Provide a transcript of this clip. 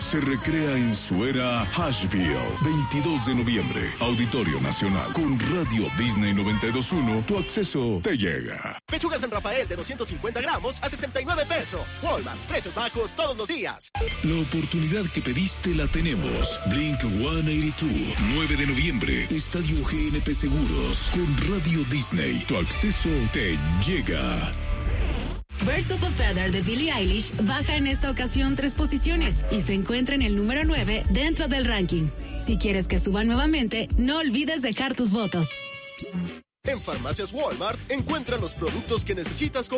se recrea en su era Asheville. 22 de noviembre, Auditorio Nacional. Con Radio Disney 92.1, tu acceso te llega. Pechuga San Rafael de 250 gramos a 69 pesos. Walmart, precios bajos todos los días. La oportunidad que pediste la tenemos. Blink 182, 9 de noviembre, Estadio GNP Seguros. Con Radio Disney, tu acceso te llega. Birds of a Feather de Billie Eilish baja en esta ocasión 3 posiciones y se encuentra en el número 9 dentro del ranking. Si quieres que suba nuevamente, no olvides dejar tus votos. En Farmacias Walmart encuentra los productos que necesitas con